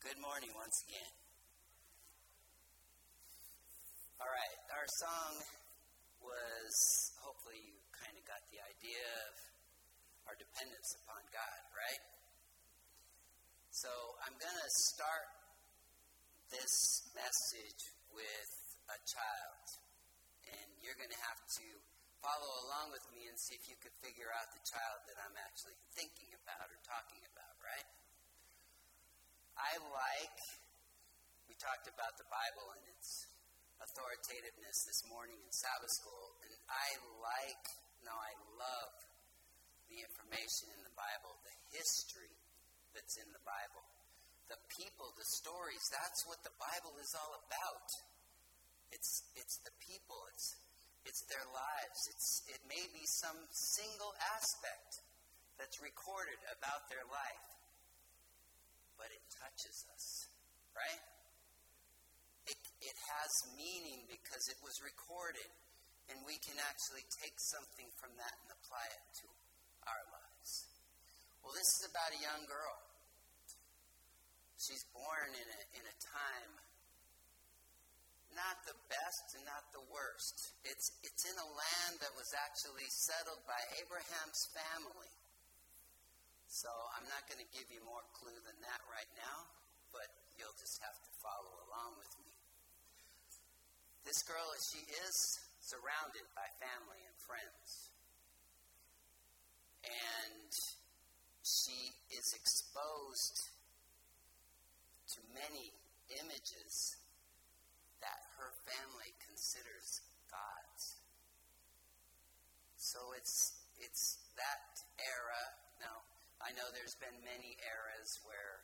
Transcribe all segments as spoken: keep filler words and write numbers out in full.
Good morning once again. All right, our song was, hopefully you kind of got the idea of our dependence upon God, right? So I'm going to start this message with a child, and you're going to have to follow along with me and see if you could figure out the child that I'm actually thinking about or talking about, right? I like, we talked about the Bible and its authoritativeness this morning in Sabbath school, and I like, no, I love the information in the Bible, the history that's in the Bible, the people, the stories. That's what the Bible is all about. It's it's the people, it's it's their lives. It's it may be some single aspect that's recorded about their life, but it touches us, right? It, it has meaning because it was recorded, and we can actually take something from that and apply it to our lives. Well, this is about a young girl. She's born in a, in a time, not the best and not the worst. It's, it's in a land that was actually settled by Abraham's family. So I'm not going to give you more clue than that right now, but you'll just have to follow along with me. This girl, she is surrounded by family and friends. And she is exposed to many images that her family considers gods. So it's it's that era. Now, I know there's been many eras where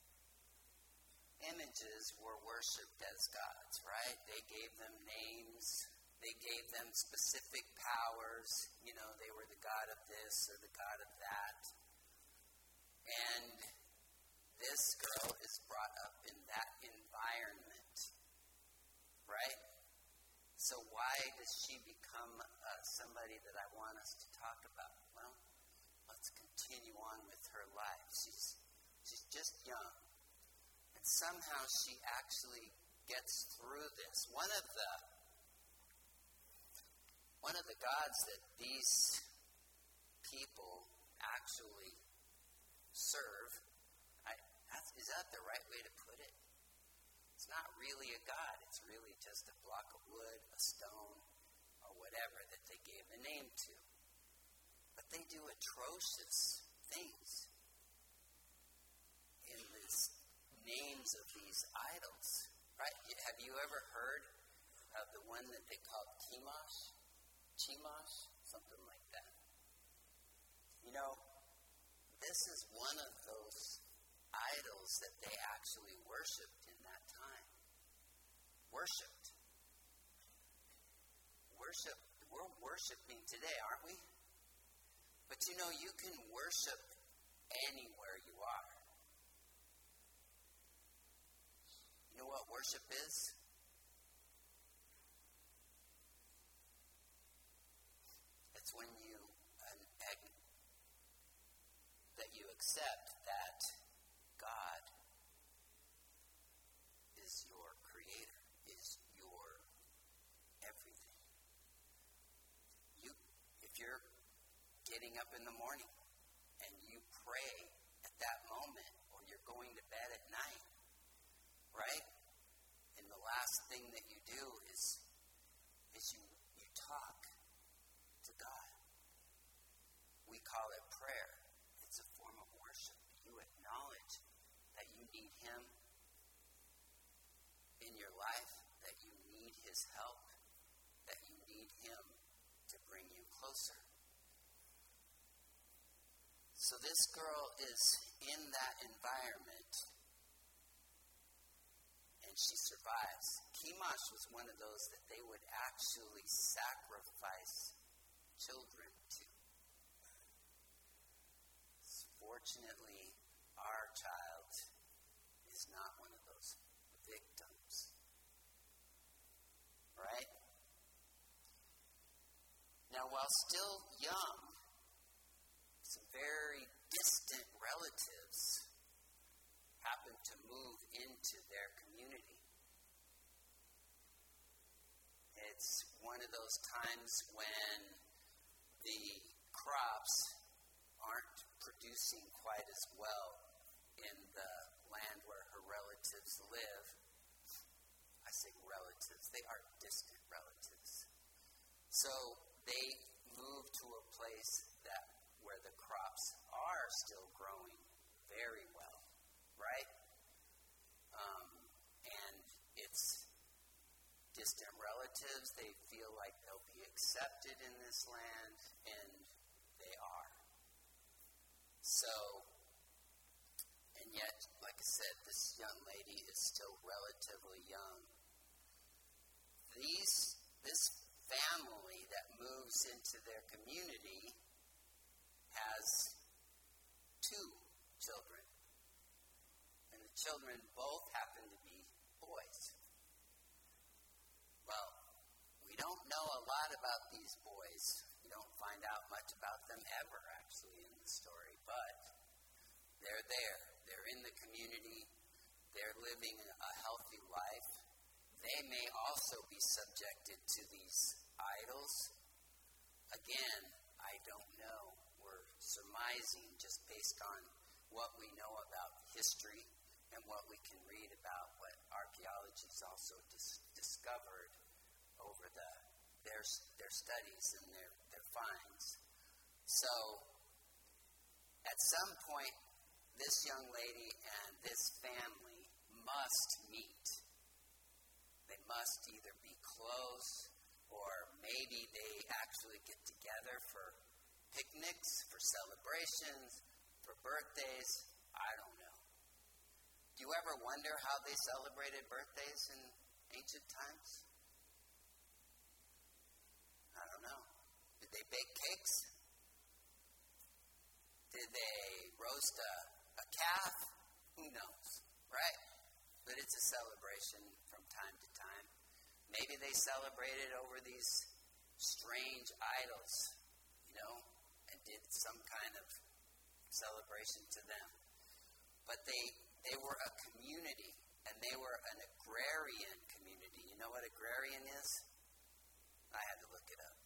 images were worshipped as gods, right? They gave them names. They gave them specific powers. You know, they were the god of this or the god of that. And this girl is brought up in that environment, right? So why does she become uh, somebody that I want us to talk about? Well, let's continue on with her life. She's she's just young. And somehow she actually gets through this. One of the one of the gods that these people actually serve, I, that's, is that the right way to put it? It's not really a god. It's really just a block of wood, a stone, or whatever that they gave the name to. But they do atrocious things in these names of these idols, right? Have you ever heard of the one that they called Chemosh? Chemosh? Something like that. You know, this is one of those idols that they actually worshipped in that time. Worshipped. Worship. We're worshiping today, aren't we? But you know, you can worship anywhere you are. You know what worship is? It's when you an, that you accept that God is your creator, is your everything. You, if you're getting up in the morning and you pray at that moment, or you're going to bed at night, right? And the last thing that you do is is you, you talk to God. We call it prayer. It's a form of worship. You acknowledge that you need Him in your life, that you need His help, that you need Him to bring you closer. So this girl is in that environment, and she survives. Chemosh was one of those that they would actually sacrifice children to. Fortunately, our child is not one of those victims. Right? Now, while still young, some very distant relatives happened to move into their community. It's one of those times when the crops aren't producing quite as well in the land where her relatives live. I say relatives, they are distant relatives. So they move to a place that where the crops are still growing very well, right? Um, and it's distant relatives. They feel like they'll be accepted in this land, and they are. So, and yet, like I said, this young lady is still relatively young. These, this family that moves into their community has two children. And the children both happen to be boys. Well, we don't know a lot about these boys. We don't find out much about them ever, actually, in the story. But they're there. They're in the community. They're living a healthy life. They may also be subjected to these idols. Again, I don't know. We're surmising just based on what we know about history and what we can read about what archaeology has also dis- discovered over the their their studies and their, their finds. So, at some point, this young lady and this family must meet. They must either be close, or maybe they actually get together for picnics, for celebrations, for birthdays. I don't know. Do you ever wonder how they celebrated birthdays in ancient times? I don't know. Did they bake cakes? Did they roast a, a calf? Who knows, right? But it's a celebration from time to time. Maybe they celebrated over these strange idols, you know, and did some kind of celebration to them. But they they were a community, and they were an agrarian community. You know what agrarian is? I had to look it up.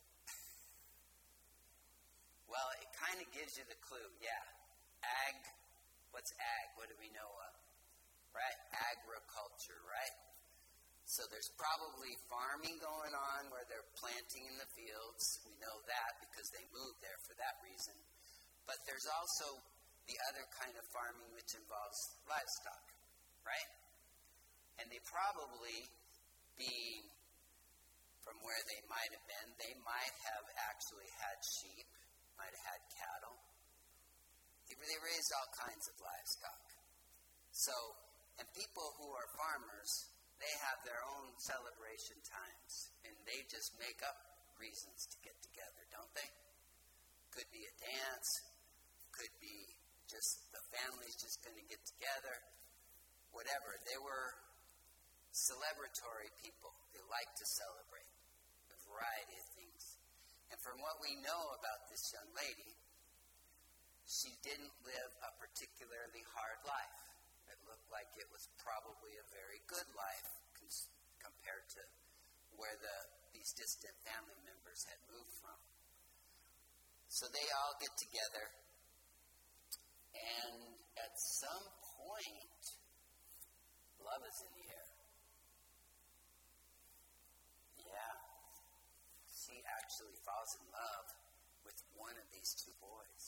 Well, it kind of gives you the clue. Yeah. Ag. What's ag? What do we know of? Right? Agriculture, right? So there's probably farming going on where they're planting in the fields. We know that because they moved there for that reason. But there's also the other kind of farming which involves livestock, right? And they probably, being from where they might have been, they might have actually had sheep, might have had cattle. They, they raised all kinds of livestock. So, and people who are farmers, they have their own celebration times, and they just make up reasons to get together, don't they? Could be a dance, could be just the family's just going to get together, whatever. They were celebratory people. They like to celebrate a variety of things. And from what we know about this young lady, she didn't live a particularly hard life. It looked like it was probably a very good life cons- compared to where the these distant family members had moved from. So they all get together, and at some point, love is in the air. Yeah. She actually falls in love with one of these two boys.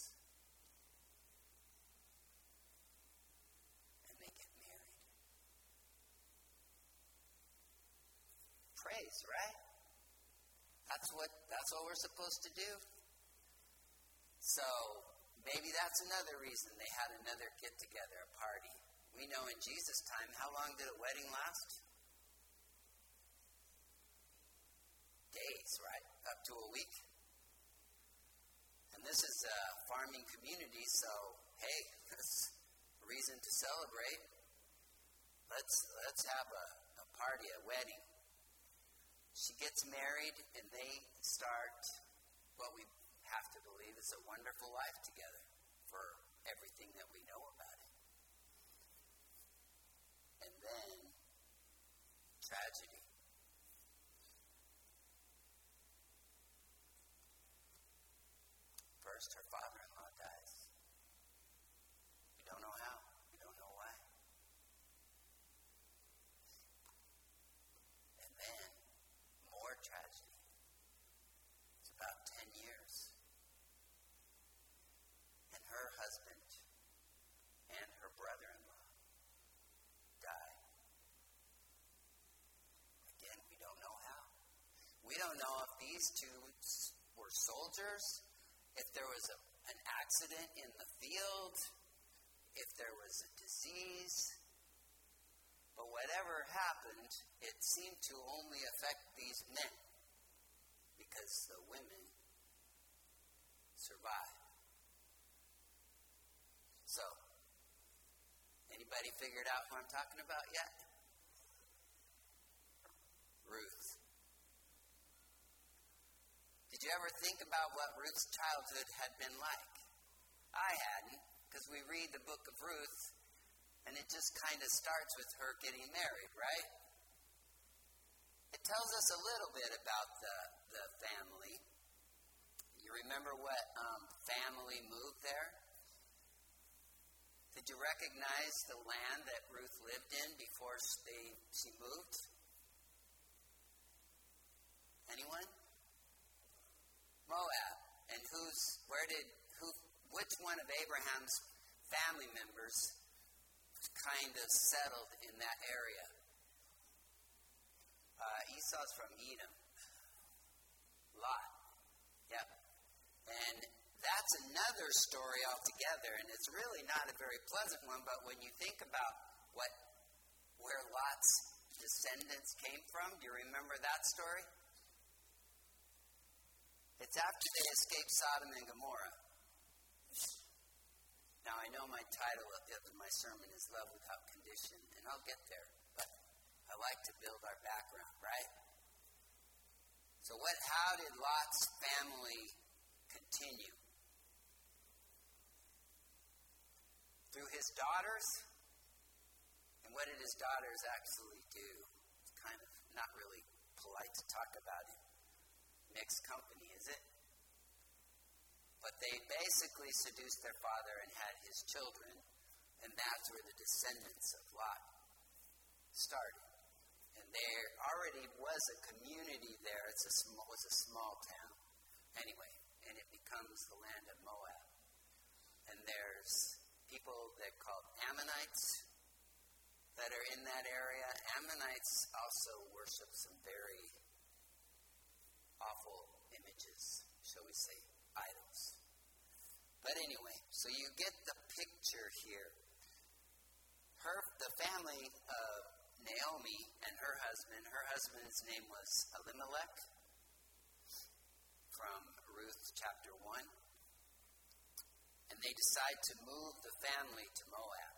And they get married. Praise, right? That's what that's what we're supposed to do. So maybe that's another reason they had another get-together, a party. We know in Jesus' time, how long did a wedding last? Days, right? Up to a week. And this is a farming community, so hey, that's a reason to celebrate. Let's let's have a, a party, a wedding. She gets married, and they start what we have to believe is a wonderful life together for everything that we know about it. And then tragedy. First, her father-in-law dies. We don't know how. We don't know why. And then, more tragedy. It's about ten years. And her husband and her brother-in-law die. Again, we don't know how. We don't know if these two were soldiers, if there was a, an accident in the field, if there was a disease. But whatever happened, it seemed to only affect these men because the women survived. So, anybody figured out who I'm talking about yet? Ruth. Did you ever think about what Ruth's childhood had been like? I hadn't, because we read the book of Ruth, and it just kind of starts with her getting married, right? It tells us a little bit about the, the family. You remember what um, family moved there? Did you recognize the land that Ruth lived in before they, she moved? Anyone? Moab. And who's, where did, who, which one of Abraham's family members kind of settled in that area? Uh, Esau's from Edom. Lot. Yep. And that's another story altogether, and it's really not a very pleasant one, but when you think about what, where Lot's descendants came from, do you remember that story? It's after they escaped Sodom and Gomorrah. Now, I know my title of my sermon is Leveled Out Condition, and I'll get there, but I like to build our background, right? So what? How did Lot's family continue? Through his daughters? And what did his daughters actually do? It's kind of not really polite to talk about it. Mixed company, is it? But they basically seduced their father and had his children, and that's where the descendants of Lot started. And there already was a community there. It's a small, it was a small town. Anyway, and it becomes the land of Moab. And there's people that are called Ammonites that are in that area. Ammonites also worship some very awful images, shall we say, idols. But anyway, so you get the picture here. Her, the family of Naomi and her husband, her husband's name was Elimelech from Ruth chapter one. And they decide to move the family to Moab.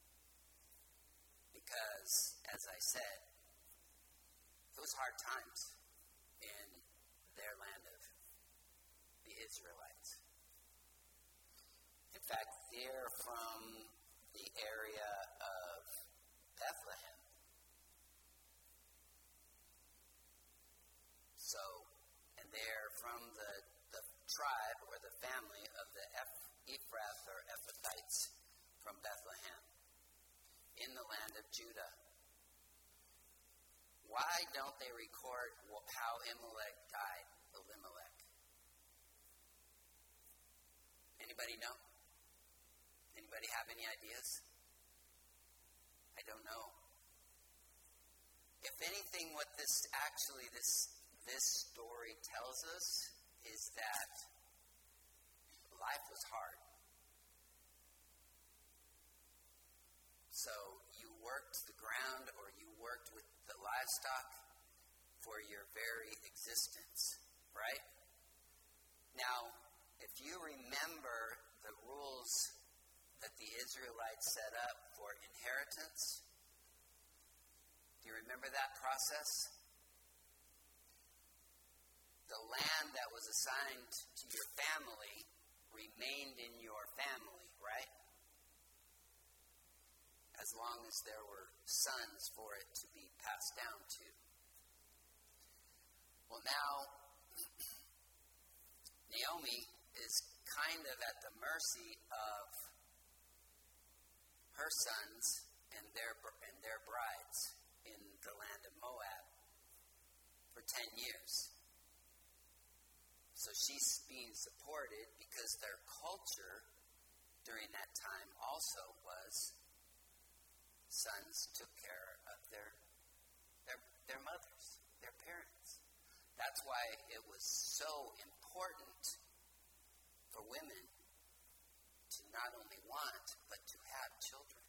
Because, as I said, it was hard times in their land of the Israelites. In fact, they're from the area of Bethlehem. So, and they're from the, the tribe or the family of the Eph- Ephrath or Ephrathites from Bethlehem in the land of Judah. Why don't they record how Elimelech died? Elimelech. Anybody know? Anybody have any ideas? I don't know. If anything, what this actually this this story tells us is that life was hard. So you worked the ground or you worked with the livestock for your very existence, right? Now, if you remember the rules that the Israelites set up for inheritance, do you remember that process? The land that was assigned to your family remained in your family, right? as long as there were sons for it to be passed down to. Well, now, Naomi is kind of at the mercy of her sons and their and their brides in the land of Moab for ten years. So she's being supported because their culture during that time also was sons took care of their their their mothers, their parents. That's why it was so important for women to not only want, but to have children.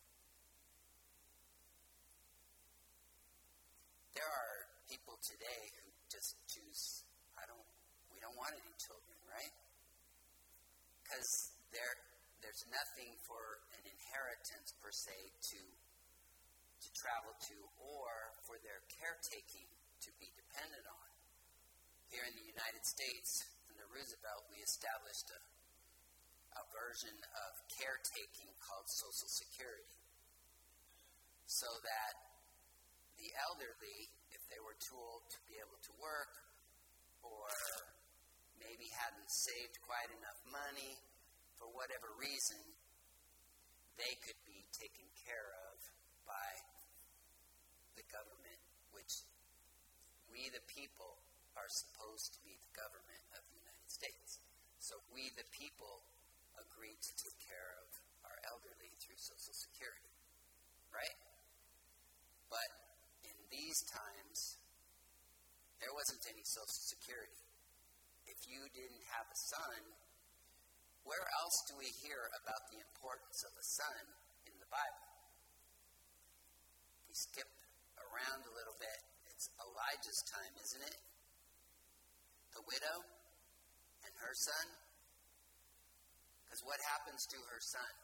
There are people today who just choose, I don't, we don't want any children, right? Because there, there's nothing for an inheritance per se to, to travel to or for their caretaking to be dependent on. Here in the United States, under Roosevelt, we established a a version of caretaking called Social Security, so that the elderly, if they were too old to be able to work, or maybe hadn't saved quite enough money, for whatever reason, they could be taken care of by the government, which we the people are supposed to be the government of the United States. So we the people agreed to take care of our elderly through Social Security, right? But in these times, there wasn't any Social Security. If you didn't have a son, where else do we hear about the importance of a son in the Bible? We skip around a little bit. It's Elijah's time, isn't it? The widow and her son. Because what happens to her son?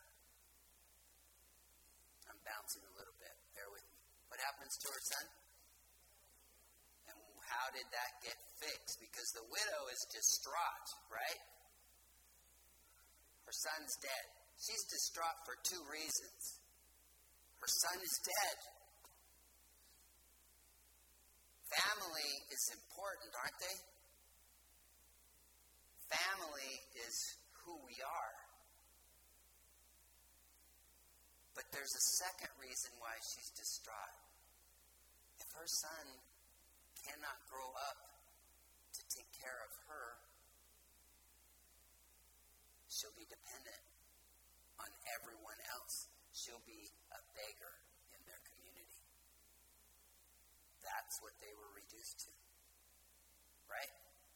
I'm bouncing a little bit. Bear with me. What happens to her son? And how did that get fixed? Because the widow is distraught, right? Her son's dead. She's distraught for two reasons. Her son is dead. Family is important, aren't they? Family is who we are. But there's a second reason why she's distraught. If her son cannot grow up to take care of her, she'll be dependent on everyone else. She'll be a beggar in their community. That's what they were reduced to. Right?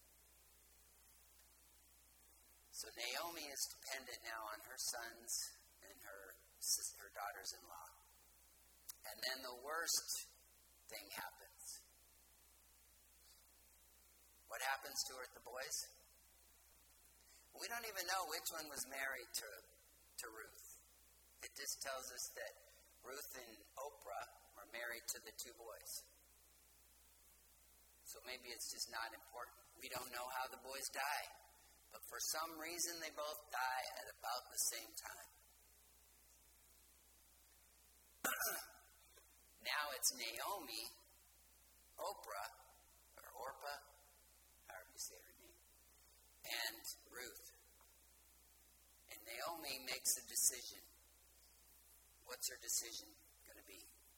So Naomi is dependent now on her sons and her, her daughters-in-law. And then the worst thing happens. What happens to her, the boys? We don't even know which one was married to, to Ruth. It just tells us that Ruth and Oprah were married to the two boys. So maybe it's just not important. We don't know how the boys die. But for some reason, they both die at about the same time. Now it's Naomi, Oprah, or Orpah, however you say her name, and Ruth. And Naomi makes a decision. What's her decision going to be?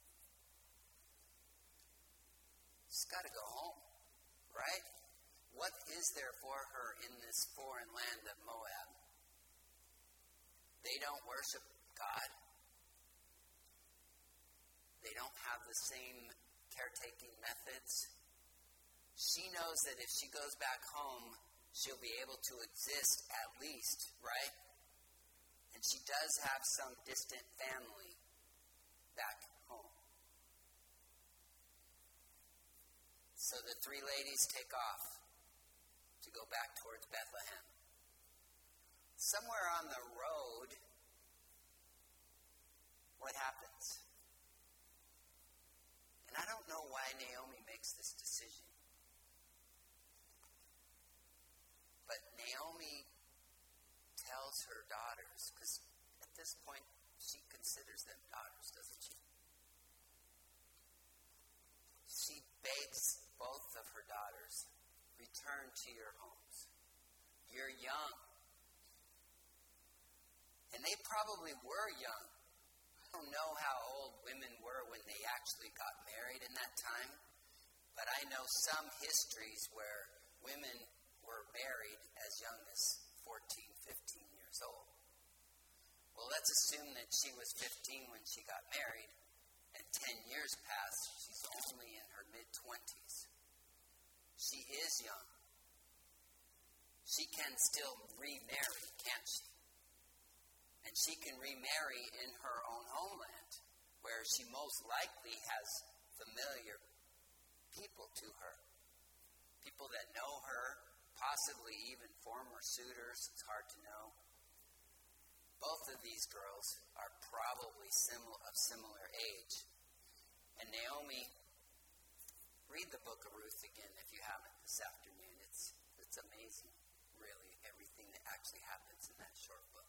She's got to go home, right? What is there for her in this foreign land of Moab? They don't worship God. They don't have the same caretaking methods. She knows that if she goes back home, she'll be able to exist at least, right? And she does have some distant family back home. So the three ladies take off to go back towards Bethlehem. Somewhere on the road, what happens? And I don't know why Naomi makes this decision. But Naomi tells her daughters, because at this point she considers them daughters, doesn't she? She begs both of her daughters, return to your homes. You're young. And they probably were young. I don't know how old women were when they actually got married in that time, but I know some histories where women were married as young as fourteen, fifteen years old. Well, let's assume that she was fifteen when she got married, and ten years passed. She's only in her mid-twenties. She is young. She can still remarry, can't she? And she can remarry in her own homeland, where she most likely has familiar people to her. People that know her, possibly even former suitors, it's hard to know. Both of these girls are probably simil- of similar age. And Naomi, read the book of Ruth again if you haven't this afternoon. It's it's amazing, really, everything that actually happens in that short book.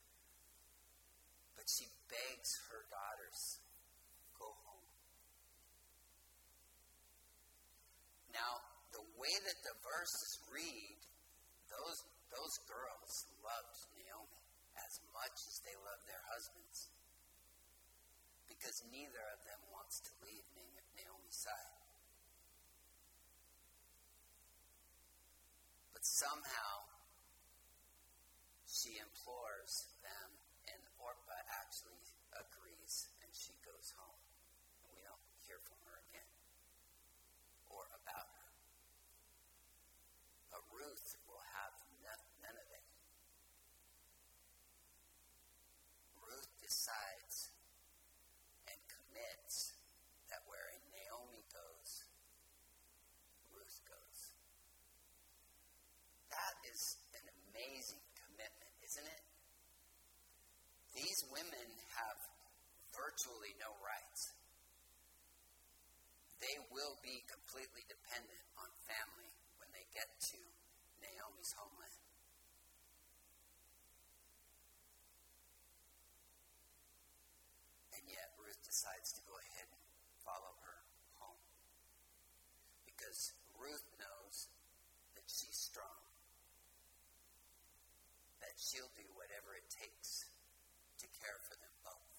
But she begs her daughters, go home. Now, the way that the verses read, those those girls loved Naomi as much as they loved their husbands, because neither of them wants to leave Naomi's side. But somehow, she implores them, and Orpah actually agrees, and she goes home. And we don't hear from her again, or about her. But Ruth will have none of it. Ruth decides and commits that where Naomi goes, Ruth goes. That is an amazing commitment, isn't it? These women have virtually no rights. They will be completely dependent on family when they get to Naomi's homeland. And yet Ruth decides to go ahead and follow her home. Because Ruth knows that she's strong. That she'll do whatever it takes to care for them both.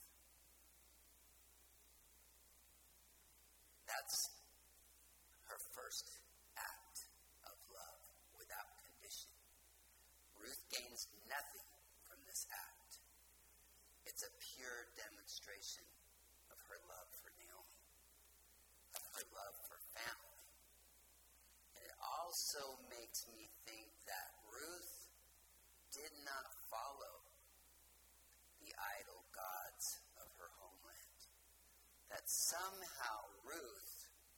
That's her first act of love without condition. Ruth gains nothing from this act. It's a pure demonstration of her love for Naomi, of her love for family. And it also makes me think that Ruth did not follow the idol gods of her homeland. That somehow Ruth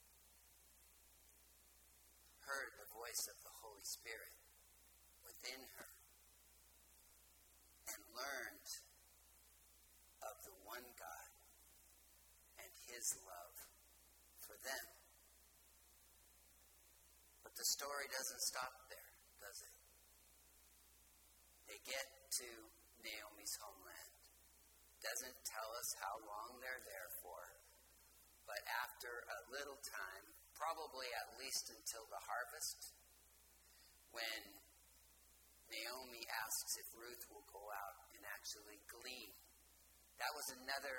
heard the voice of the Holy Spirit within her and learned of the one God and His love for them. But the story doesn't stop there, does it? They get to Naomi's homeland. Doesn't tell us how long they're there for, but after a little time, probably at least until the harvest, when Naomi asks if Ruth will go out and actually glean. That was another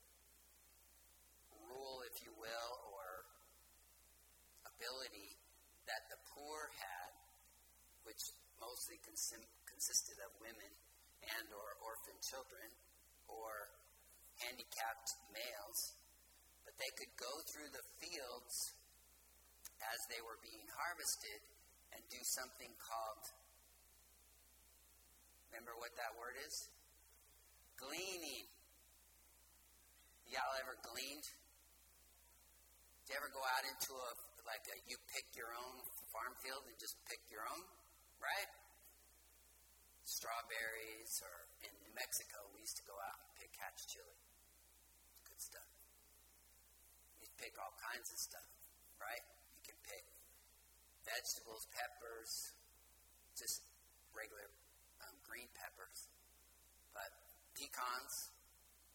rule, if you will, or ability that the poor had, which mostly consim- consisted of women and or orphan children or handicapped males, but they could go through the fields as they were being harvested and do something called, remember what that word is? Gleaning. Y'all ever gleaned? Did you ever go out into a, like a, you pick your own farm field and just pick your own, right? Strawberries, or in New Mexico, we used to go out and pick hatch chili. Good stuff. You pick all kinds of stuff, right? You can pick vegetables, peppers, just regular um, green peppers. But pecans,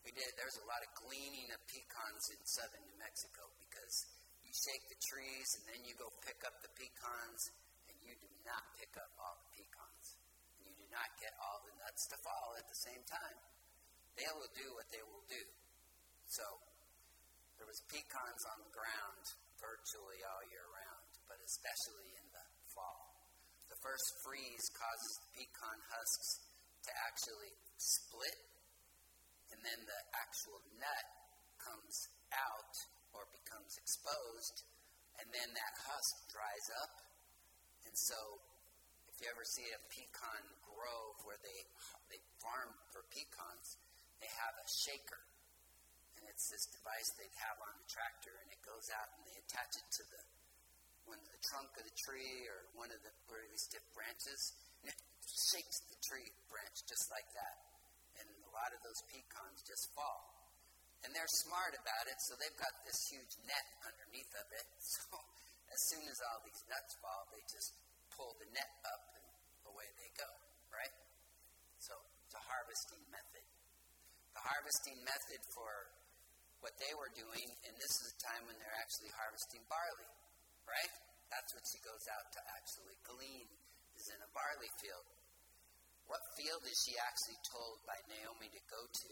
We did. There's a lot of gleaning of pecans in southern New Mexico because you shake the trees and then you go pick up the pecans and you do not pick up all the pecans. And you do not get all the nuts to fall at the same time. They will do what they will do. So there was pecans on the ground virtually all year round, but especially in the fall. The first freeze causes the pecan husks to actually split, and then the actual nut comes out or becomes exposed, and then that husk dries up. And so if you ever see a pecan grove where they they farm for pecans, they have a shaker. And it's this device they'd have on the tractor, and it goes out and they attach it to the one of the trunk of the tree or one of the really stiff branches, and it shakes the tree branch just like that. And a lot of those pecans just fall. And they're smart about it, so they've got this huge net underneath of it. So as soon as all these nuts fall, they just pull the net up and away they go, right? So it's a harvesting method. The harvesting method for what they were doing, and this is a time when they're actually harvesting barley, right? That's what she goes out to actually glean, is in a barley field. What field is she actually told by Naomi to go to?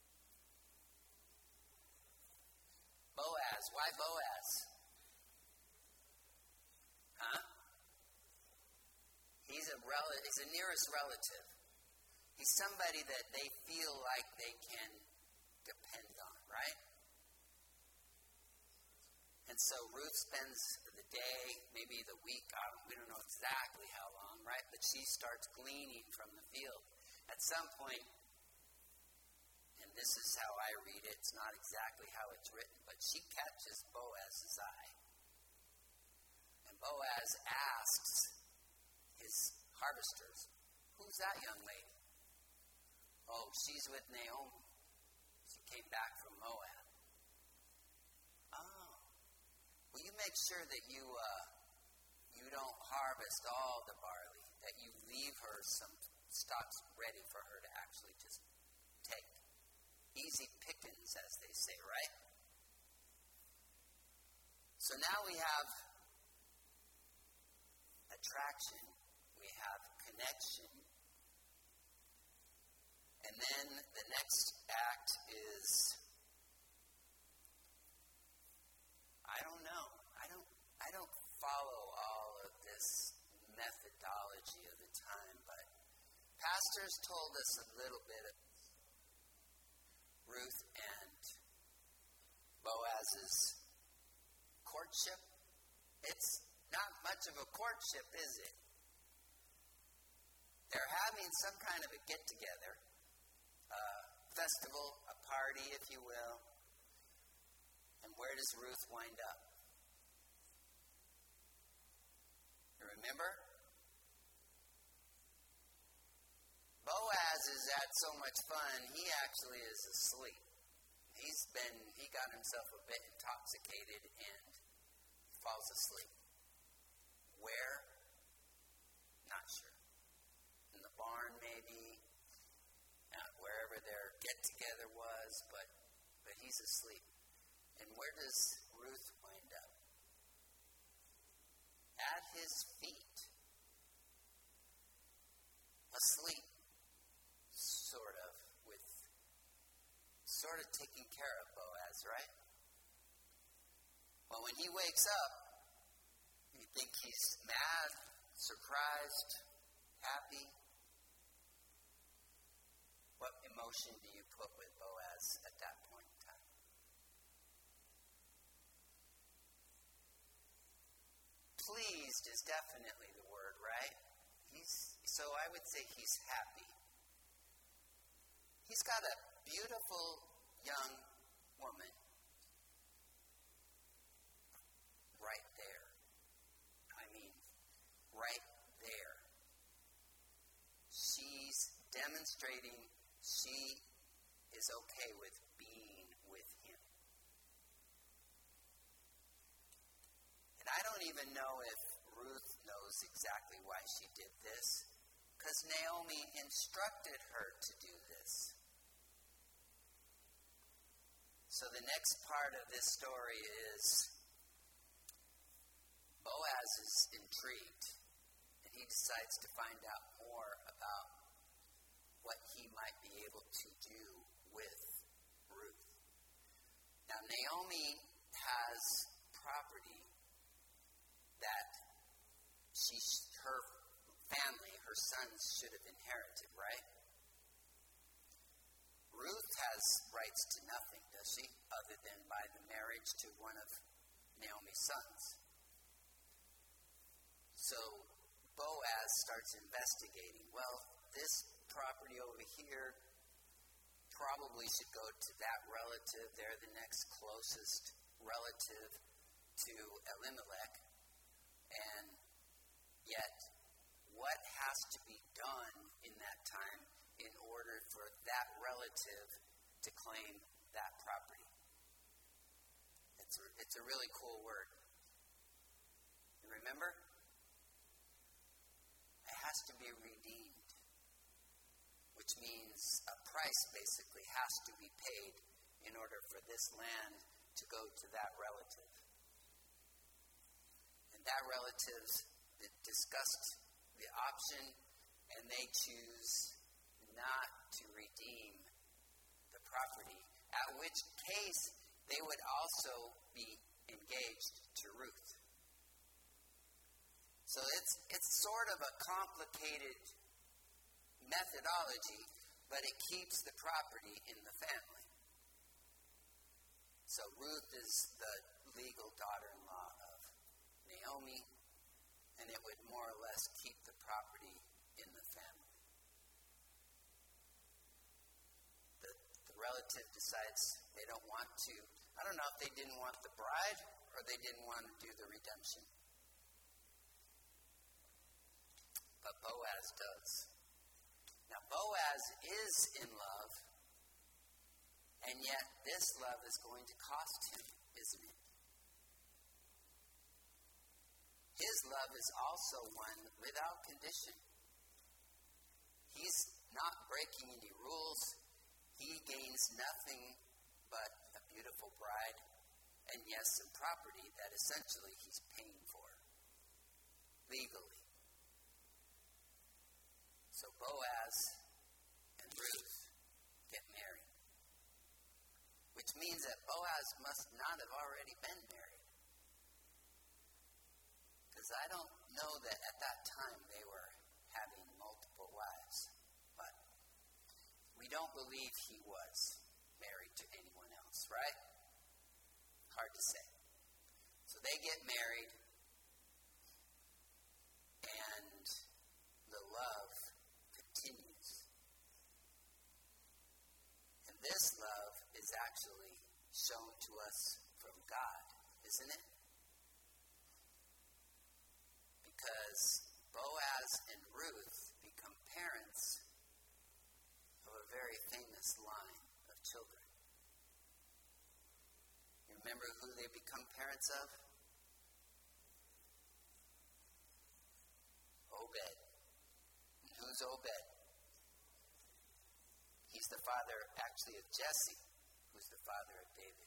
Boaz. Why Boaz? Huh? He's a rel- he's a nearest relative. He's somebody that they feel like they can depend on, right? And so Ruth spends the day, maybe the week, um, we don't know exactly how long, right? But she starts gleaning from the field. At some point, and this is how I read it, it's not exactly how it's written, but she catches Boaz's eye. And Boaz asks his harvesters, "Who's that young lady?" "Oh, she's with Naomi. She came back from Moab." "Oh, well, you make sure that you uh, you don't harvest all the barley, that you leave her some stalks ready for her to actually just take. Easy pickings, as they say, right?" So now we have attraction, we have connection, and then the next act is, I don't know, I don't, I don't follow all of this methodology of the time, but pastors told us a little bit of Ruth and Boaz's courtship. It's not much of a courtship, is it? They're having some kind of a get-together, a festival, a party, if you will. And where does Ruth wind up? You remember? Boaz is at so much fun, he actually is asleep. He's been, he got himself a bit intoxicated and falls asleep. Where? Not sure. In the barn, maybe. Not wherever their get-together was, but, but he's asleep. And where does Ruth wind up? At his feet. Asleep. Sort of, with sort of taking care of Boaz, right? Well, when he wakes up, you think he's mad, surprised, happy. What emotion do you put with Boaz at that point in time? Pleased is definitely the word, right? He's so I would say he's happy. He's got a beautiful young woman right there. I mean, right there. She's demonstrating she is okay with being with him. And I don't even know if Ruth knows exactly why she did this, because Naomi instructed her to do this. So the next part of this story is Boaz is intrigued, and he decides to find out more about what he might be able to do with Ruth. Now, Naomi has property that she, her family, her sons should have inherited, right? Ruth has rights to nothing, does she, other than by the marriage to one of Naomi's sons. So Boaz starts investigating. Well, this property over here probably should go to that relative. They're the next closest relative to Elimelech. And yet, what has to be done in that time in order for that relative to claim that property? It's a, it's a really cool word. You remember? It has to be redeemed, which means a price basically has to be paid in order for this land to go to that relative. And that relative discussed the option, and they choose not to redeem the property, at which case they would also be engaged to Ruth. So it's it's sort of a complicated methodology, but it keeps the property in the family. So Ruth is the legal daughter-in-law of Naomi, and it would more or less keep the property in the family. The, the relative decides they don't want to. I don't know if they didn't want the bride or they didn't want to do the redemption. But Boaz does. Now, Boaz is in love, and yet this love is going to cost him, isn't it? His love is also one without condition. He's not breaking any rules. He gains nothing but a beautiful bride and, yes, some property that essentially he's paying for legally. So Boaz and Ruth get married, which means that Boaz must not have already been married. Because I don't know that at that time they were having multiple wives. But we don't believe he was married to anyone else, right? Hard to say. So they get married, and the love continues. And this love is actually shown to us from God, isn't it? Because Boaz and Ruth become parents of a very famous line of children. You remember who they become parents of? Obed. And who's Obed? He's the father, actually, of Jesse, who's the father of David.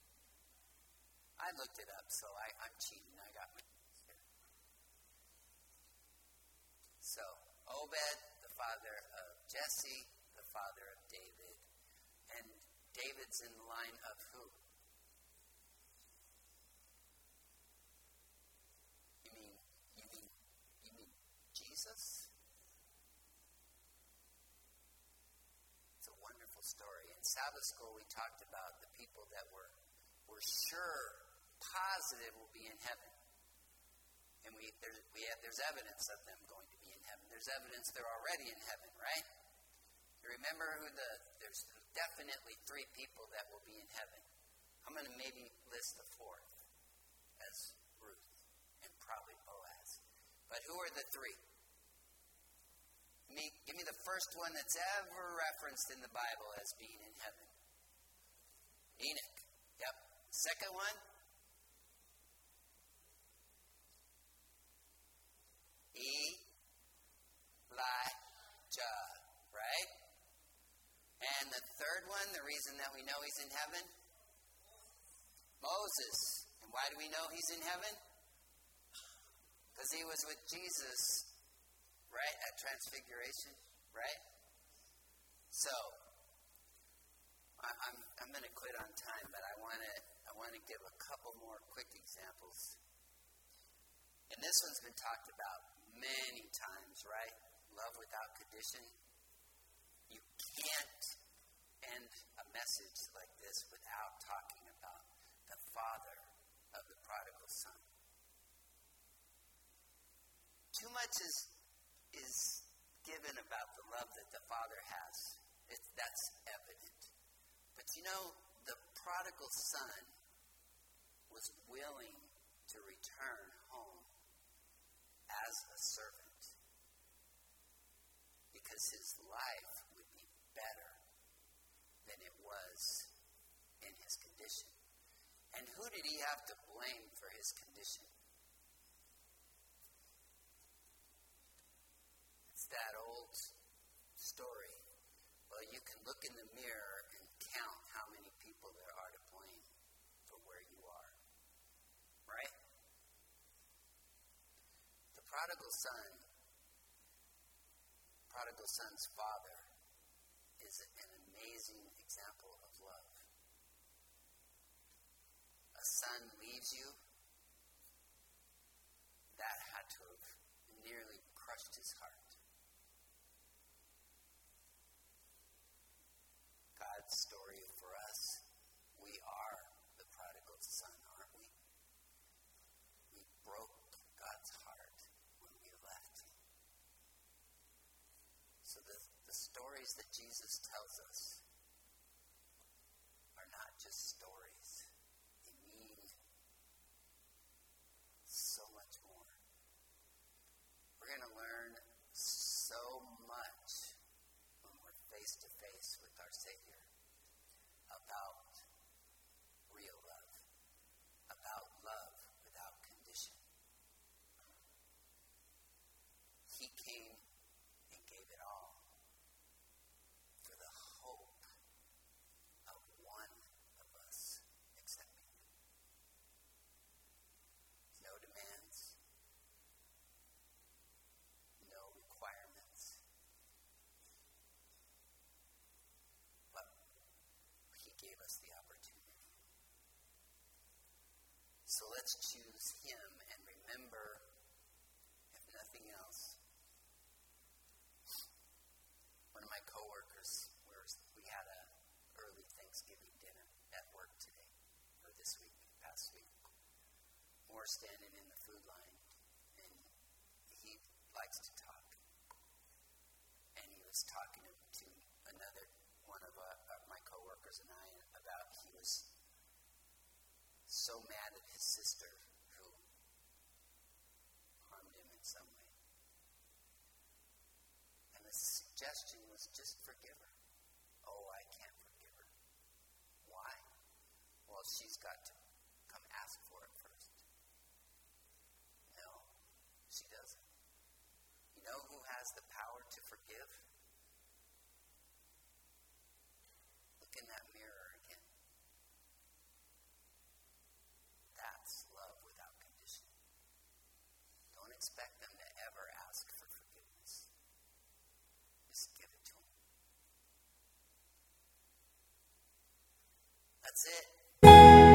I looked it up, so I, I'm cheating. I got my... So, Obed, the father of Jesse, the father of David. And David's in the line of who? You mean, you mean, you mean Jesus? It's a wonderful story. In Sabbath school, we talked about the people that were, were sure, positive will be in heaven. And we, there's, we have, there's evidence of them going to be in heaven. There's evidence they're already in heaven, right? You remember who the, there's definitely three people that will be in heaven. I'm going to maybe list the fourth as Ruth and probably Boaz. But who are the three? Give me, give me the first one that's ever referenced in the Bible as being in heaven. Enoch. Yep. Second one? Elijah, right? And the third one, the reason that we know he's in heaven, Moses. And why do we know he's in heaven? Because he was with Jesus, right, at Transfiguration, right? So, I, I'm I'm going to quit on time, but I want to I want to give a couple more quick examples. And this one's been talked about many times, right? Love without condition. You can't end a message like this without talking about the father of the prodigal son. Too much is is given about the love that the father has. It, that's evident. But you know, the prodigal son was willing to return home as a servant because his life would be better than it was in his condition. And who did he have to blame for his condition? It's that old story. Well, you can look in the mirror and count how many people there are to blame for where you are. Right? The prodigal son, prodigal son's father, is an amazing example of love. A son leaves you, that had to have nearly crushed his heart. God's story for us, we are the prodigal son, aren't we? We broke God's heart when we left him. So the, the stories that Jesus tells us are not just stories. They mean so much more. We're going to learn so much when we're face to face with our Savior about real love, about love without condition. He came and gave it all for the hope of one of us accepting him. No demands, no requirements, but he gave us the opportunity. So let's choose him and remember, if nothing else, one of my coworkers, we, were, we had a early Thanksgiving dinner at work today, or this week, past week. We're standing in the food line, and he likes to talk. And he was talking to another one of uh, my coworkers and I about he was so mad at his sister who harmed him in some way. And the suggestion was just forgive her. Oh, I can't forgive her. Why? Well, she's got to come ask for it first. No, she doesn't. You know who has the power to forgive? Look in that mirror again. That's love without condition. Don't expect them to ever ask for forgiveness. Just give it to them. That's it.